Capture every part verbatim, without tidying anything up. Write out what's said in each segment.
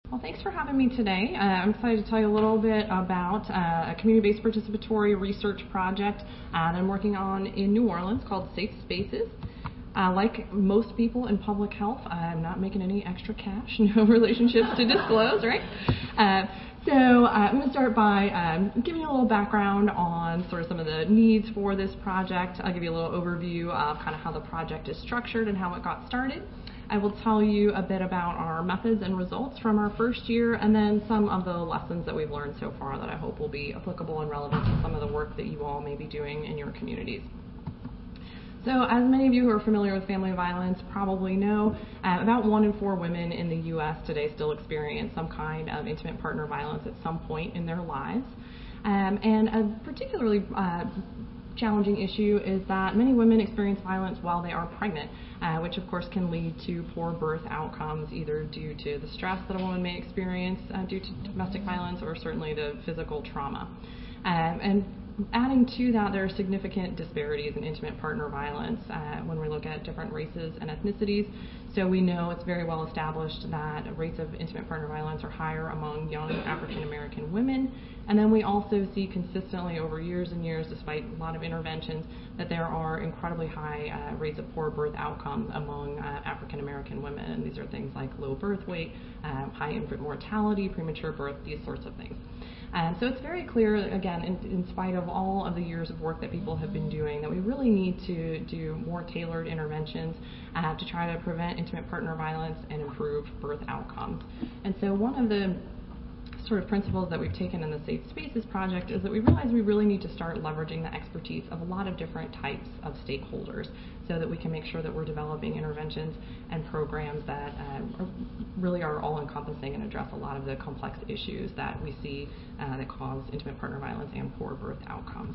Well, thanks for having me today. Uh, I'm excited to tell you a little bit about uh, a community-based participatory research project uh, that I'm working on in New Orleans called Safe Spaces. Uh, like most people in public health, I'm not making any extra cash, no relationships to disclose, right? Uh, so uh, I'm going to start by um, giving you a little background on sort of some of the needs for this project. I'll give you a little overview of kind of how the project is structured and how it got started. I will tell you a bit about our methods and results from our first year, and then some of the lessons that we've learned so far that I hope will be applicable and relevant to some of the work that you all may be doing in your communities. So as many of you who are familiar with family violence probably know, uh, about one in four women in the U S today still experience some kind of intimate partner violence at some point in their lives. Um, and a particularly uh, challenging issue is that many women experience violence while they are pregnant, uh, which of course can lead to poor birth outcomes, either due to the stress that a woman may experience uh, due to domestic violence or certainly the physical trauma. Um, and adding to that, there are significant disparities in intimate partner violence uh, when we look at different races and ethnicities. So we know it's very well established that rates of intimate partner violence are higher among young African American women. And then we also see consistently over years and years, despite a lot of interventions, that there are incredibly high uh, rates of poor birth outcomes among uh, African American women. And these are things like low birth weight, um, high infant mortality, premature birth, these sorts of things. Um, so it's very clear, again, in, in spite of all of the years of work that people have been doing, that we really need to do more tailored interventions uh, to try to prevent intimate partner violence and improve birth outcomes. And so one of the sort of principles that we've taken in the Safe Spaces project is that we realize we really need to start leveraging the expertise of a lot of different types of stakeholders so that we can make sure that we're developing interventions and programs that uh, are, really are all-encompassing and address a lot of the complex issues that we see uh, that cause intimate partner violence and poor birth outcomes.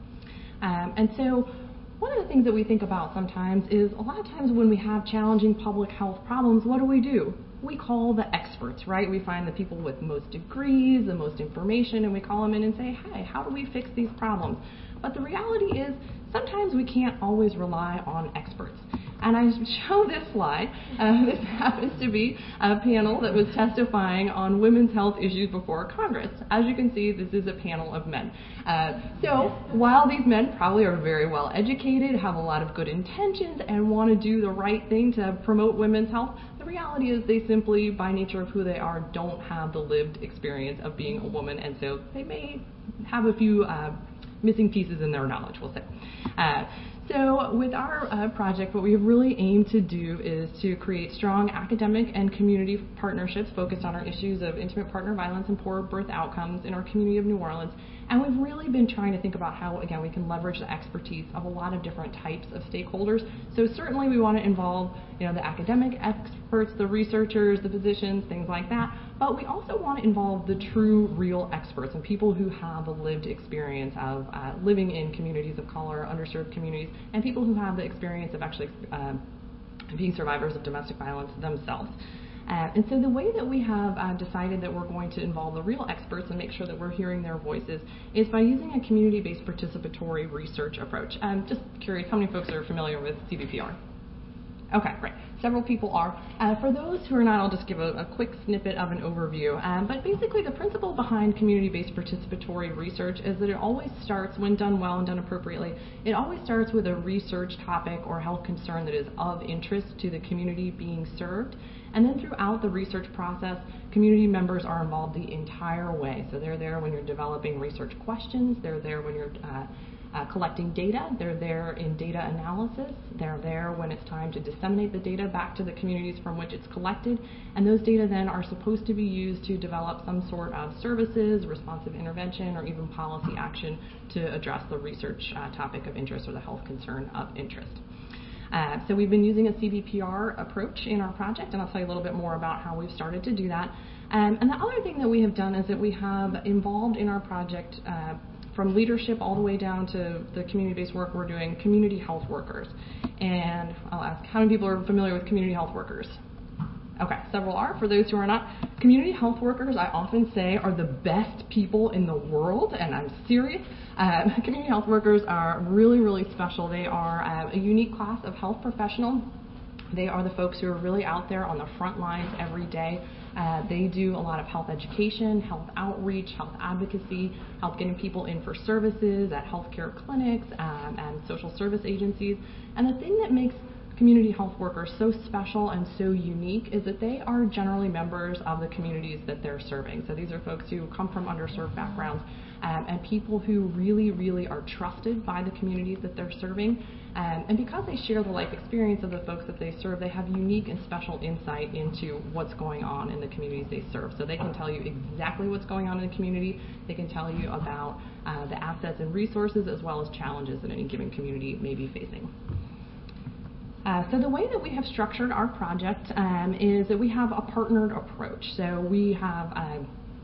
Um, and so one of the things that we think about sometimes is a lot of times when we have challenging public health problems, what do we do? We call the experts, right? We find the people with most degrees, the most information, and we call them in and say, hey, how do we fix these problems? But the reality is sometimes we can't always rely on experts. And I show this slide. Uh, this happens to be a panel that was testifying on women's health issues before Congress. As you can see, this is a panel of men. Uh, so while these men probably are very well educated, have a lot of good intentions, and want to do the right thing to promote women's health, the reality is they simply, by nature of who they are, don't have the lived experience of being a woman, and so they may have a few uh, missing pieces in their knowledge, we'll say. Uh, So with our uh, project, what we really aim to do is to create strong academic and community partnerships focused on our issues of intimate partner violence and poor birth outcomes in our community of New Orleans. And we've really been trying to think about how, again, we can leverage the expertise of a lot of different types of stakeholders. So certainly we want to involve, you know, the academic experts, the researchers, the physicians, things like that. But we also want to involve the true, real experts and people who have a lived experience of uh, living in communities of color, underserved communities, and people who have the experience of actually uh, being survivors of domestic violence themselves. Uh, and so the way that we have uh, decided that we're going to involve the real experts and make sure that we're hearing their voices is by using a community-based participatory research approach. I'm just curious, how many folks are familiar with C B P R? Okay, great. Several people are. Uh, for those who are not, I'll just give a, a quick snippet of an overview. Um, but basically, the principle behind community-based participatory research is that it always starts, when done well and done appropriately, it always starts with a research topic or health concern that is of interest to the community being served. And then throughout the research process, community members are involved the entire way. So they're there when you're developing research questions, they're there when you're uh, Uh, collecting data, they're there in data analysis, they're there when it's time to disseminate the data back to the communities from which it's collected, and those data then are supposed to be used to develop some sort of services, responsive intervention, or even policy action to address the research uh, topic of interest or the health concern of interest. Uh, so we've been using a C B P R approach in our project, and I'll tell you a little bit more about how we've started to do that. Um, and the other thing that we have done is that we have involved in our project uh, from leadership all the way down to the community-based work we're doing, community health workers. And I'll ask, how many people are familiar with community health workers? Okay, several are. For those who are not, community health workers, I often say, are the best people in the world, and I'm serious. Uh, community health workers are really, really special. They are uh, a unique class of health professional. They are the folks who are really out there on the front lines every day, Uh, they do a lot of health education, health outreach, health advocacy, help getting people in for services at healthcare clinics um, and social service agencies. And the thing that makes community health workers so special and so unique is that they are generally members of the communities that they're serving. So these are folks who come from underserved backgrounds um, and people who really, really are trusted by the communities that they're serving. Um, and because they share the life experience of the folks that they serve, they have unique and special insight into what's going on in the communities they serve. So they can tell you exactly what's going on in the community. They can tell you about uh, the assets and resources as well as challenges that any given community may be facing. Uh, so the way that we have structured our project um, is that we have a partnered approach. So we have uh,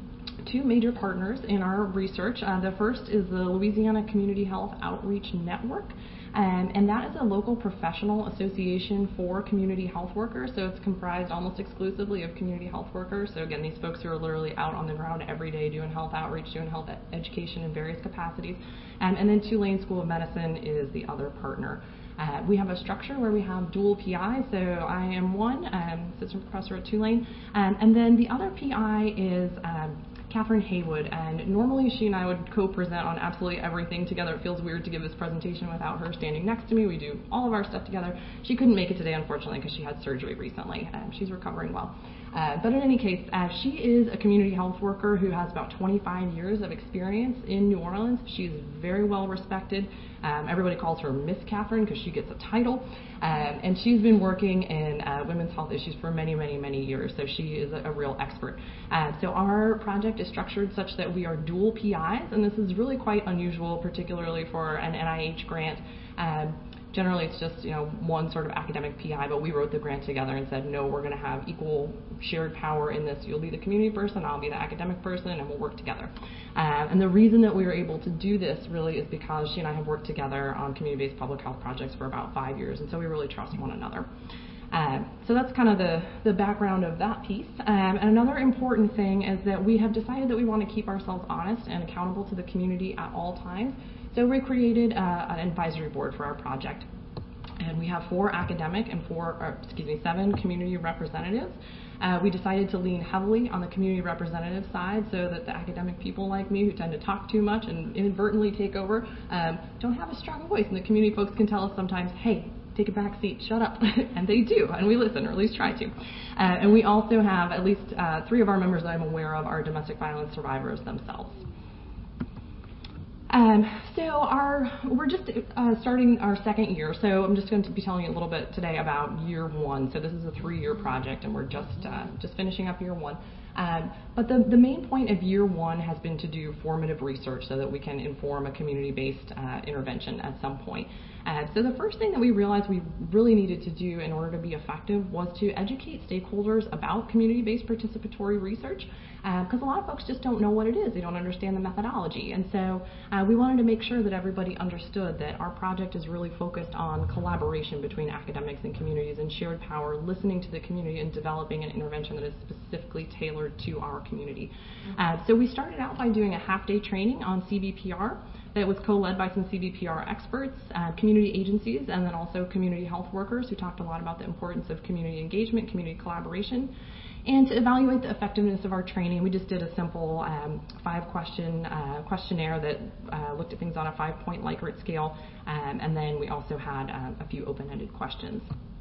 two major partners in our research. Uh, the first is the Louisiana Community Health Outreach Network, um, and that is a local professional association for community health workers. So it's comprised almost exclusively of community health workers. So again, these folks who are literally out on the ground every day doing health outreach, doing health ed- education in various capacities. Um, and then Tulane School of Medicine is the other partner. Uh, we have a structure where we have dual P Is, so I am one, um, assistant professor at Tulane, um, and then the other P I is um, Catherine Haywood, and normally she and I would co-present on absolutely everything together. It feels weird to give this presentation without her standing next to me. We do all of our stuff together. She couldn't make it today, unfortunately, because she had surgery recently, and she's recovering well. Uh, but in any case, uh, she is a community health worker who has about twenty-five years of experience in New Orleans. She's very well respected. Um, everybody calls her Miss Catherine because she gets a title. Um, and she's been working in uh, women's health issues for many, many, many years. So she is a, a real expert. Uh, so our project is structured such that we are dual P Is, and this is really quite unusual, particularly for an N I H grant. Um, Generally, it's just, you know, one sort of academic P I, but we wrote the grant together and said, no, we're going to have equal shared power in this. You'll be the community person, I'll be the academic person, and we'll work together. Uh, and the reason that we were able to do this really is because she and I have worked together on community-based public health projects for about five years, and so we really trust one another. Uh, so that's kind of the, the background of that piece. Um, and another important thing is that we have decided that we want to keep ourselves honest and accountable to the community at all times. So we created uh, an advisory board for our project. And we have four academic and four, or, excuse me, seven community representatives. Uh, we decided to lean heavily on the community representative side so that the academic people like me who tend to talk too much and inadvertently take over um, don't have a strong voice. And the community folks can tell us sometimes, hey, take a back seat, shut up. And they do, and we listen, or at least try to. Uh, and we also have at least uh, three of our members that I'm aware of are domestic violence survivors themselves. Um, so our, we're just uh, starting our second year, so I'm just going to be telling you a little bit today about year one. So this is a three-year project, and we're just uh, just finishing up year one. Um, but the, the main point of year one has been to do formative research so that we can inform a community-based uh, intervention at some point. Uh, so the first thing that we realized we really needed to do in order to be effective was to educate stakeholders about community-based participatory research, because uh, a lot of folks just don't know what it is. They don't understand the methodology. And so uh, we wanted to make sure that everybody understood that our project is really focused on collaboration between academics and communities and shared power, listening to the community and developing an intervention that is specifically tailored to our community. Uh, so we started out by doing a half-day training on C B P R that was co-led by some C B P R experts, uh, community agencies, and then also community health workers who talked a lot about the importance of community engagement, community collaboration. And to evaluate the effectiveness of our training, we just did a simple um, five-question uh, questionnaire that uh, looked at things on a five-point Likert scale, um, and then we also had uh, a few open-ended questions.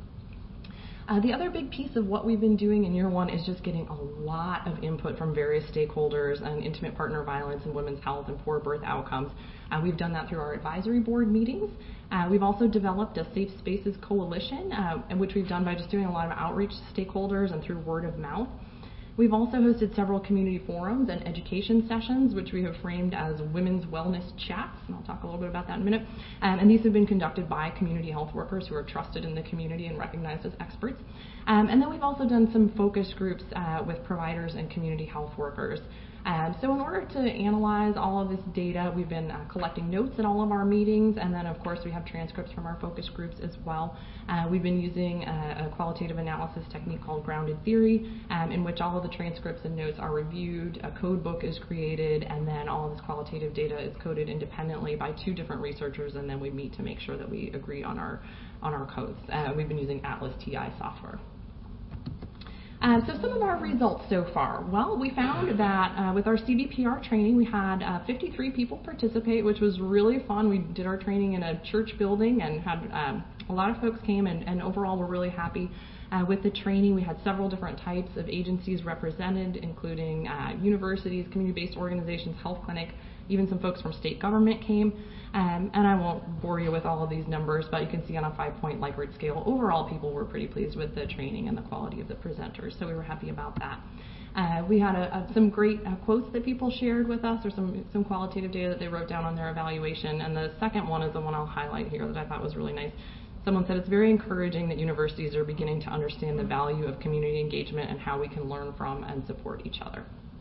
Uh, the other big piece of what we've been doing in year one is just getting a lot of input from various stakeholders on intimate partner violence and women's health and poor birth outcomes. Uh, we've done that through our advisory board meetings. Uh, we've also developed a Safe Spaces Coalition, uh, which we've done by just doing a lot of outreach to stakeholders and through word of mouth. We've also hosted several community forums and education sessions, which we have framed as women's wellness chats, and I'll talk a little bit about that in a minute. Um, and these have been conducted by community health workers who are trusted in the community and recognized as experts. Um, and then we've also done some focus groups uh, with providers and community health workers. Um, so in order to analyze all of this data, we've been uh, collecting notes at all of our meetings, and then of course we have transcripts from our focus groups as well. Uh, we've been using a, a qualitative analysis technique called grounded theory, um, in which all of the transcripts and notes are reviewed, a code book is created, and then all of this qualitative data is coded independently by two different researchers, and then we meet to make sure that we agree on our, on our codes. Uh, we've been using Atlas T I software. Uh, so some of our results so far. Well, we found that uh, with our C B P R training, we had uh, fifty-three people participate, which was really fun. We did our training in a church building and had um, a lot of folks came, and, and overall we're really happy uh, with the training. We had several different types of agencies represented, including uh, universities, community-based organizations, health clinic, even some folks from state government came. Um, and I won't bore you with all of these numbers, but you can see on a five-point Likert scale, overall people were pretty pleased with the training and the quality of the presenters, so we were happy about that. Uh, we had a, a, some great uh, quotes that people shared with us, or some, some qualitative data that they wrote down on their evaluation, and the second one is the one I'll highlight here that I thought was really nice. Someone said it's very encouraging that universities are beginning to understand the value of community engagement and how we can learn from and support each other.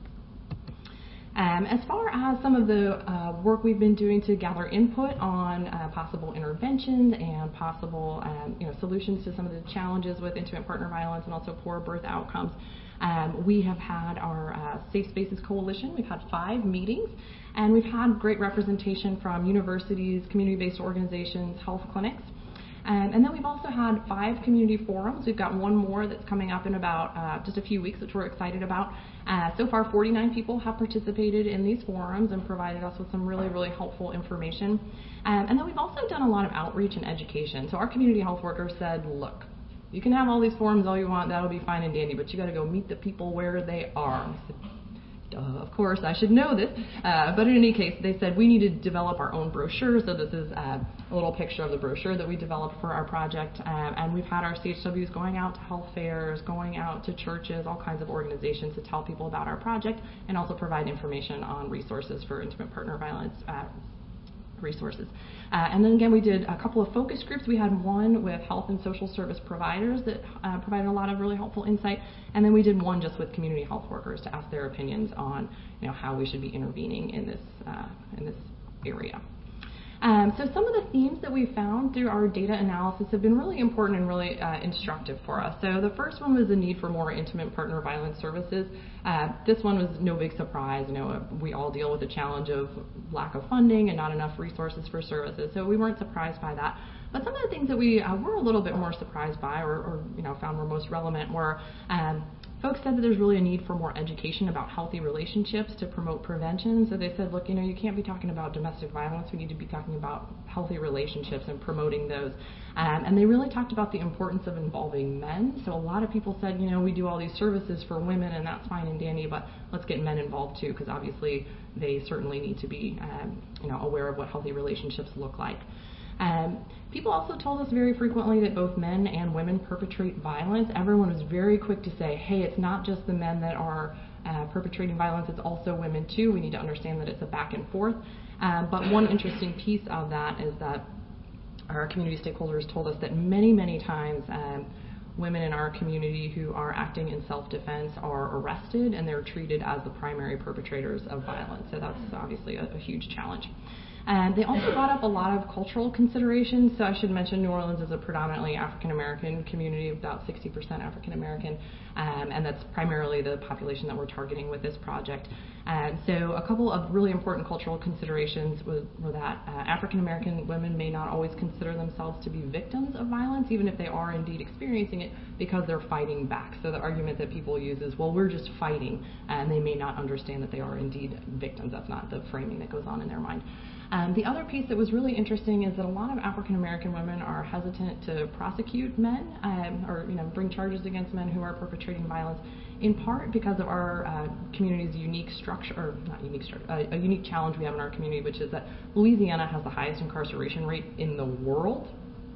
Um, as far as some of the uh, work we've been doing to gather input on uh, possible interventions and possible um, you know, solutions to some of the challenges with intimate partner violence and also poor birth outcomes, um, we have had our uh, Safe Spaces Coalition. We've had five meetings, and we've had great representation from universities, community-based organizations, health clinics. Um, and then we've also had five community forums. We've got one more that's coming up in about uh, just a few weeks, which we're excited about. Uh, so far, forty-nine people have participated in these forums and provided us with some really, really helpful information. Um, and then we've also done a lot of outreach and education. So our community health workers said, look, you can have all these forums all you want, that'll be fine and dandy, but you got to go meet the people where they are. I said, Uh, of course, I should know this, uh, but in any case, they said we need to develop our own brochure, so this is uh, a little picture of the brochure that we developed for our project, uh, and we've had our C H Ws going out to health fairs, going out to churches, all kinds of organizations to tell people about our project, and also provide information on resources for intimate partner violence uh, resources. Uh, and then again, we did a couple of focus groups. We had one with health and social service providers that uh, provided a lot of really helpful insight, and then we did one just with community health workers to ask their opinions on, you know, how we should be intervening in this uh, in this area. Um, so some of the themes that we found through our data analysis have been really important and really uh, instructive for us. So the first one was the need for more intimate partner violence services. Uh, this one was no big surprise. You know, we all deal with the challenge of lack of funding and not enough resources for services, so we weren't surprised by that. But some of the things that we uh, were a little bit more surprised by, or, or you know, found were most relevant, were um, folks said that there's really a need for more education about healthy relationships to promote prevention. So they said, look, you know, you can't be talking about domestic violence. We need to be talking about healthy relationships and promoting those. Um, and they really talked about the importance of involving men. So a lot of people said, you know, we do all these services for women, and that's fine and dandy, but let's get men involved too, because obviously they certainly need to be, um, you know, aware of what healthy relationships look like. Um, people also told us very frequently that both men and women perpetrate violence. Everyone was very quick to say, hey, it's not just the men that are uh, perpetrating violence, it's also women too. We need to understand that it's a back and forth. Um, but one interesting piece of that is that our community stakeholders told us that many, many times um, women in our community who are acting in self-defense are arrested, and they're treated as the primary perpetrators of violence. So that's obviously a, a huge challenge. And they also brought up a lot of cultural considerations. So I should mention New Orleans is a predominantly African-American community, about sixty percent African-American, um, and that's primarily the population that we're targeting with this project. And so a couple of really important cultural considerations was, were that uh, African-American women may not always consider themselves to be victims of violence, even if they are indeed experiencing it, because they're fighting back. So the argument that people use is, well, we're just fighting, and they may not understand that they are indeed victims. That's not the framing that goes on in their mind. Um, the other piece that was really interesting is that a lot of African American women are hesitant to prosecute men um, or you know bring charges against men who are perpetrating violence, in part because of our uh, community's unique structure, or not unique structure, uh, a unique challenge we have in our community, which is that Louisiana has the highest incarceration rate in the world.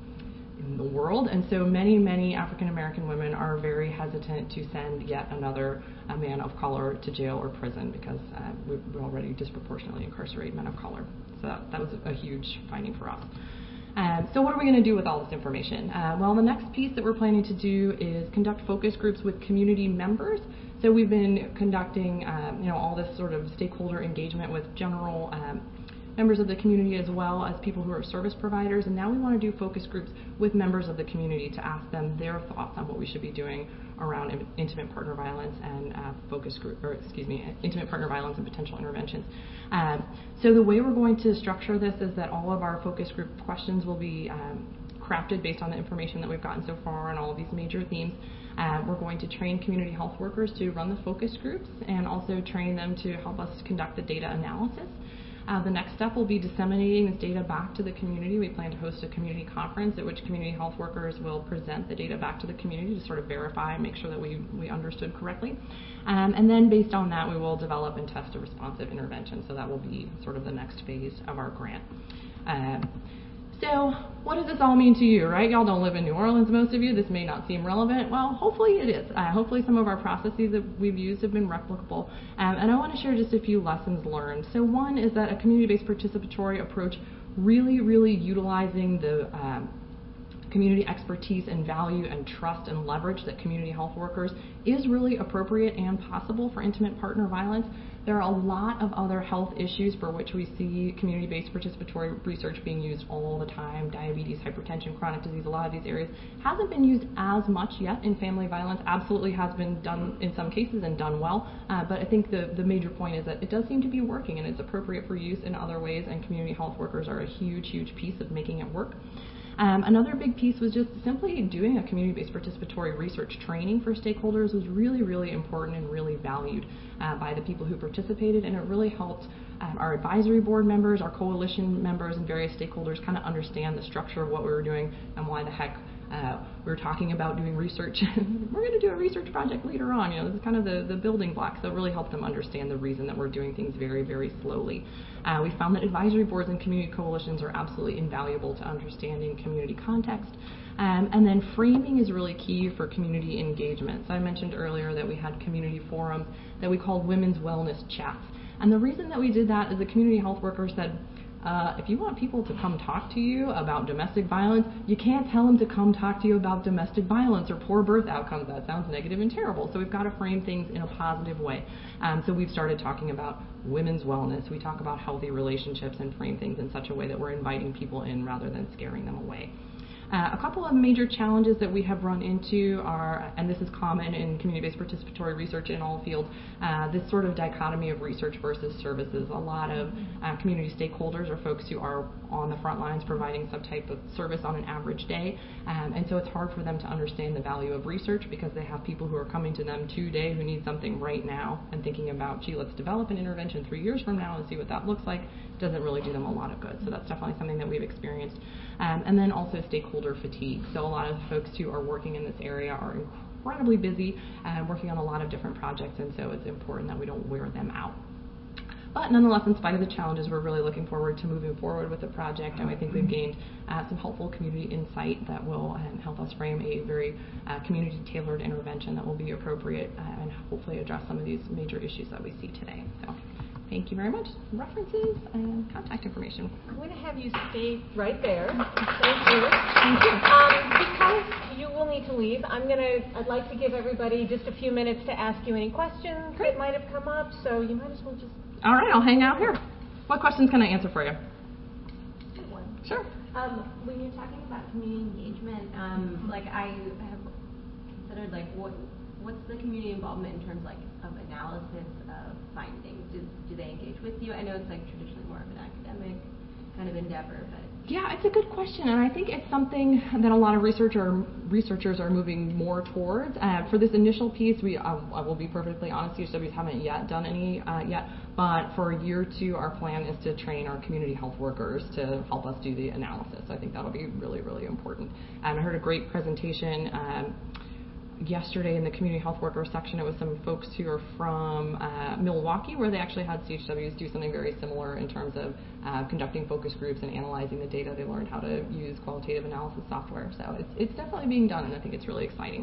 in the world, and so many, many African American women are very hesitant to send yet another a man of color to jail or prison because uh, we, we already disproportionately incarcerate men of color. So that, that was a huge finding for us. Um, so what are we going to do with all this information? Uh, well, the next piece that we're planning to do is conduct focus groups with community members. So we've been conducting, um, you know, all this sort of stakeholder engagement with general um, members of the community as well as people who are service providers, and now we want to do focus groups with members of the community to ask them their thoughts on what we should be doing around in, intimate partner violence and uh, focus group, or excuse me, intimate partner violence and potential interventions. Um, so the way we're going to structure this is that all of our focus group questions will be um, crafted based on the information that we've gotten so far on all of these major themes. Uh, we're going to train community health workers to run the focus groups and also train them to help us conduct the data analysis. Uh, the next step will be disseminating this data back to the community. We plan to host a community conference at which community health workers will present the data back to the community to sort of verify and make sure that we, we understood correctly. Um, and then based on that, we will develop and test a responsive intervention. So that will be sort of the next phase of our grant. Um, So what does this all mean to you, right? Y'all don't live in New Orleans, most of you. This may not seem relevant. Well, hopefully it is. Uh, hopefully some of our processes that we've used have been replicable. Um, and I want to share just a few lessons learned. So one is that a community-based participatory approach really, really utilizing the um, community expertise and value and trust and leverage that community health workers is really appropriate and possible for intimate partner violence. There are a lot of other health issues for which we see community-based participatory research being used all the time. Diabetes, hypertension, chronic disease, a lot of these areas hasn't been used as much yet in family violence. Absolutely has been done in some cases and done well, uh, but I think the, the major point is that it does seem to be working and it's appropriate for use in other ways, and community health workers are a huge, huge piece of making it work. Um, another big piece was just simply doing a community-based participatory research training for stakeholders was really, really important and really valued uh, by the people who participated, and it really helped um, our advisory board members, our coalition members, and various stakeholders kind of understand the structure of what we were doing and why the heck uh, we were talking about doing research. We're going to do a research project later on. You know, this is kind of the, the building blocks that really help them understand the reason that we're doing things very, very slowly. Uh, we found that advisory boards and community coalitions are absolutely invaluable to understanding community context. Um, and then framing is really key for community engagement. So I mentioned earlier that we had community forums that we called Women's Wellness Chats. And the reason that we did that is the community health workers said, Uh, if you want people to come talk to you about domestic violence, you can't tell them to come talk to you about domestic violence or poor birth outcomes. That sounds negative and terrible. So we've got to frame things in a positive way. Um, so we've started talking about women's wellness. We talk about healthy relationships and frame things in such a way that we're inviting people in rather than scaring them away. Uh, a couple of major challenges that we have run into are, and this is common in community-based participatory research in all fields, uh, this sort of dichotomy of research versus services. A lot of uh, community stakeholders are folks who are on the front lines providing some type of service on an average day, um, and so it's hard for them to understand the value of research because they have people who are coming to them today who need something right now and thinking about, gee, let's develop an intervention three years from now and see what that looks like. Doesn't really do them a lot of good. So that's definitely something that we've experienced. Um, and then also stakeholder fatigue. So a lot of folks who are working in this area are incredibly busy and uh, working on a lot of different projects, and so it's important that we don't wear them out. But nonetheless, in spite of the challenges, we're really looking forward to moving forward with the project, and I think we've gained uh, some helpful community insight that will um, help us frame a very uh, community-tailored intervention that will be appropriate uh, and hopefully address some of these major issues that we see today. So. Thank you very much. References and contact information. I'm going to have you stay right there. Thank you. Thank you. Um, because you will need to leave, I'm going to, I'd like to give everybody just a few minutes to ask you any questions Great. that might have come up, so you might as well just... All right, I'll hang out here. What questions can I answer for you? One. Sure. Um, when you're talking about community engagement, um, like I have considered, like, what what's the community involvement in terms, like, of analysis of findings? Do, do they engage with you? I know it's, like, traditionally more of an academic kind of endeavor, but... Yeah, it's a good question, and I think it's something that a lot of researcher, researchers are moving more towards. Uh, for this initial piece, we uh, I will be perfectly honest, C H Ws haven't yet done any uh, yet, but for year two, our plan is to train our community health workers to help us do the analysis. I think that'll be really, really important. Um, I heard a great presentation um, yesterday in the community health worker section. It was some folks who are from uh, Milwaukee, where they actually had C H Ws do something very similar in terms of uh, conducting focus groups and analyzing the data. They learned how to use qualitative analysis software. So it's, it's definitely being done, and I think it's really exciting.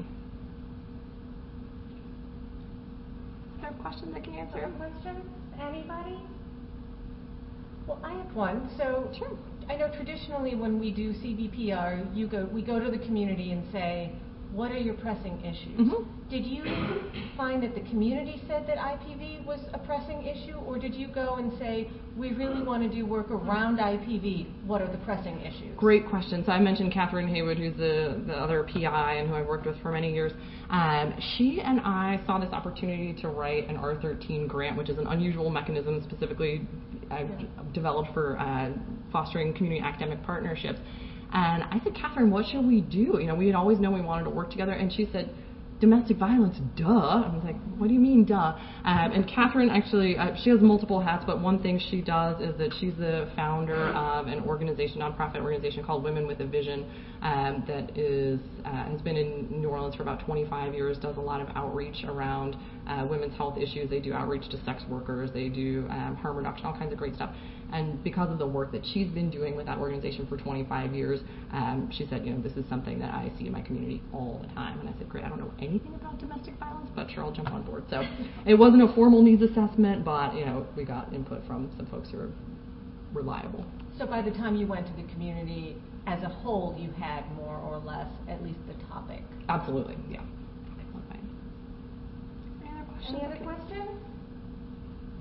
Are there questions I can answer? Questions? Anybody? Well, I have one. So sure. I know traditionally when we do C B P R, you go, we go to the community and say, what are your pressing issues? Mm-hmm. Did you find that the community said that I P V was a pressing issue, or did you go and say, we really want to do work around I P V? What are the pressing issues? Great question. So I mentioned Catherine Haywood, who's the, the other P I and who I've worked with for many years. Um, she and I saw this opportunity to write an R thirteen grant, which is an unusual mechanism specifically uh, yeah. developed for uh, fostering community academic partnerships. And I said, Catherine, what shall we do? You know, we had always known we wanted to work together. And she said, domestic violence, duh. I was like, what do you mean, duh? Um, and Catherine actually, uh, she has multiple hats, but one thing she does is that she's the founder of an organization, nonprofit organization called Women with a Vision, um, that is uh, has been in New Orleans for about twenty-five years, does a lot of outreach around uh, women's health issues. They do outreach to sex workers. They do um, harm reduction, all kinds of great stuff. And because of the work that she's been doing with that organization for twenty-five years, um, she said, you know, this is something that I see in my community all the time. And I said, great, I don't know anything about domestic violence, but sure, I'll jump on board. So it wasn't a formal needs assessment, but, you know, we got input from some folks who are reliable. So by the time you went to the community as a whole, you had more or less at least the topic. Absolutely, yeah. Okay. Any other questions?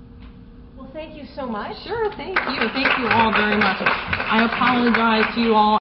Well, thank you so much. Sure, thank you. Thank you all very much. I apologize to you all.